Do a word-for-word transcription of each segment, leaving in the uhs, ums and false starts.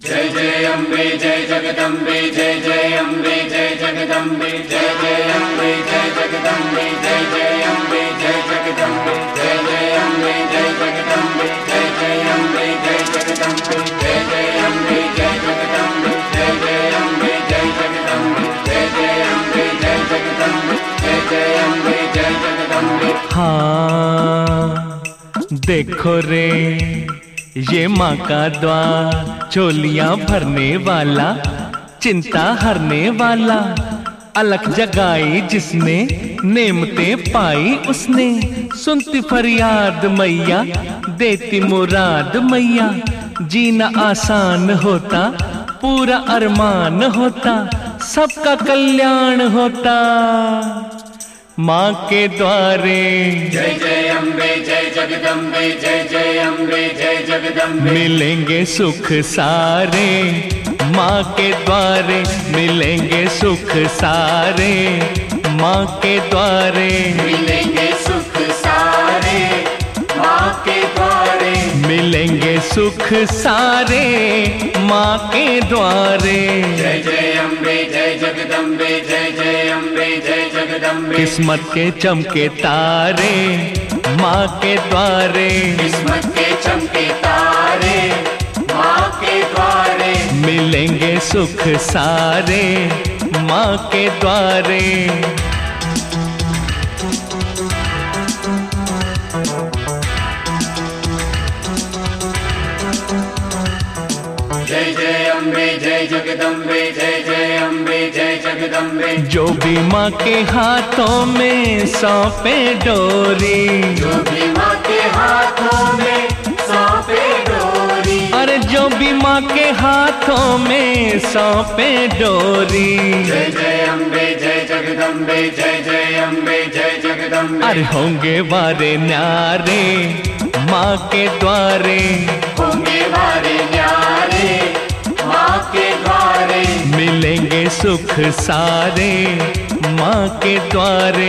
जय जय अम्बे जय जगदम्बे जय जय अम्बे जय जगदम्बे जय जय अम्बे जय जगदम्बे जय जय अम्बे जय जगदम्बे जय जय अम्बे जय जगदम्बे जय जय अम्बे जय जगदम्बे जय जय अम्बे जय जगदम्बे जय जय अम्बे जय जगदम्बे जय जय अम्बे जय जगदम्बे जय जय अम्बे जय जगदम्बे। हाँ देखो रे ये माँ का द्वार, झोलियां भरने वाला, चिंता हरने वाला। अलख जगाई जिसने, नेमते पाई उसने। सुनती फरियाद मैया, देती मुराद मैया। जीना आसान होता, पूरा अरमान होता, सबका कल्याण होता माँ के द्वारे। जय जय अम्बे जय जगदम्बे जय जय अम्बे जय जगदम्बे। मिलेंगे सुख सारे माँ के द्वारे, मिलेंगे सुख सारे माँ के द्वारे। मिलेंगे सुख सारे माँ के द्वारे। मिलेंगे सुख सारे माँ के द्वारे। जय जय अम्बे जय जगदम्बे जय जय अम्बे जय जगदम्बे। किस्मत के चमके तारे माँ के द्वारे। किस्मत के चमके तारे माँ के द्वारे। मिलेंगे सुख सारे माँ के द्वारे। जय जय अम्बे जय जगदम्बे जय जय अम्बे जय जगदम्बे। जो भी माँ के हाथों में सौंपे डोरी, जो भी माँ के हाथों में सौंपे डोरी। अरे जो भी माँ के हाथों में सौंपे डोरी। जय जय अम्बे जय जगदम्बे जय जय अम्बे जय जगदम्बे। अरे होंगे वारे न्यारे माँ के द्वारे। होंगे वारे न्यारे माँ के द्वारे। मिलेंगे सुख सारे माँ के द्वारे।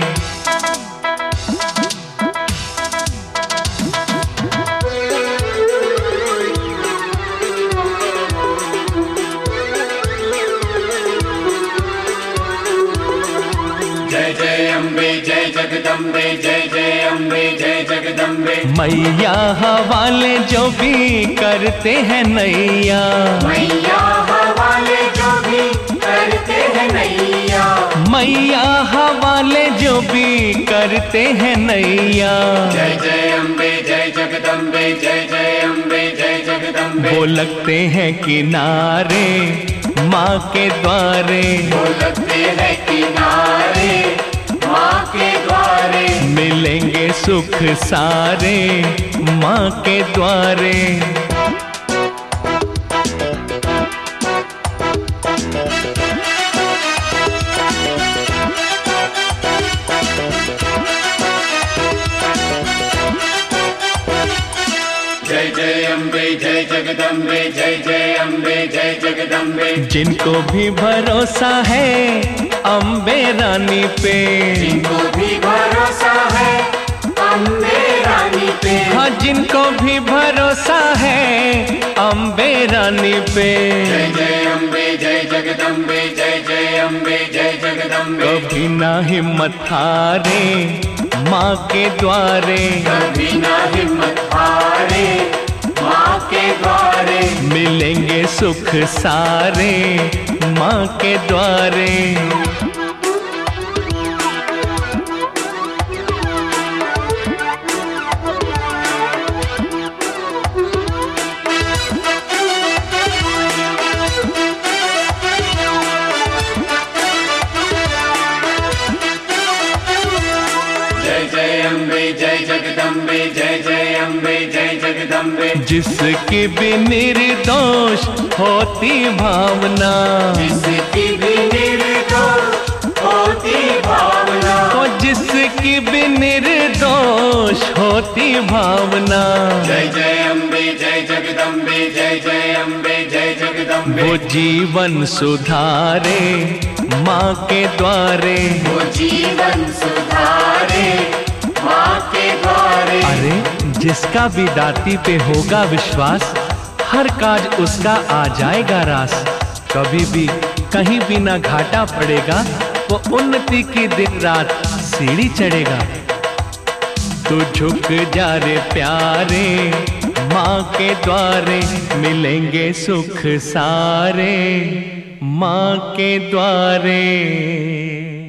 जय जय अम्बे जय जगदम्बे जय जय अम्बे जय जगदम्बे। मैया हवाले जो भी करते हैं नैया। मैया हवाले जो भी करते हैं नैया। मैया हवाले जो भी करते हैं नैया। जय जय अम्बे जय जगदम्बे जय जय अम्बे जय जगदम्बे। वो लगते हैं किनारे माँ के द्वारे। वो लगते हैं किनारे माँ के द्वारे। मिलेंगे सुख सारे माँ के द्वारे। जय जय अम्बे जय जगदम्बे जय जय अम्बे जय जगदम्बे। जिनको भी भरोसा है अम्बे रानी पे। जिनको भी भरोसा है अम्बे रानी पे। हाँ जिनको भी भरोसा है अम्बे रानी पे। जय जय अम्बे जय जगदम्बे जय जय अम्बे जय जगदम्बे। कभी ना हिम्मत हारे माँ के द्वारे। कभी ना हिम्मत हारे माँ के द्वारे। मिलेंगे सुख सारे माँ के द्वारे। जय जय अम्बे जय जगदम्बे जय जय अम्बे जय जगदम्बे। जिसकी भी निर्दोष होती भावना। जिसकी भी निर्दोष होती भावना। तो जिसकी भी निर्दोष होती भावना। जय जय अम्बे जय जगदम्बे जय जय अम्बे जय जगदम्बे। वो जीवन सुधारे माँ के द्वारे। वो जीवन सुधारे माँ के द्वारे। अरे जिसका भी दाती पे होगा विश्वास, हर काज उसका आ जाएगा रास। कभी भी कहीं भी ना घाटा पड़ेगा, वो उन्नति की दिन रात सीढ़ी चढ़ेगा। तू झुक जा रे प्यारे, माँ के द्वारे मिलेंगे सुख सारे, माँ के द्वारे।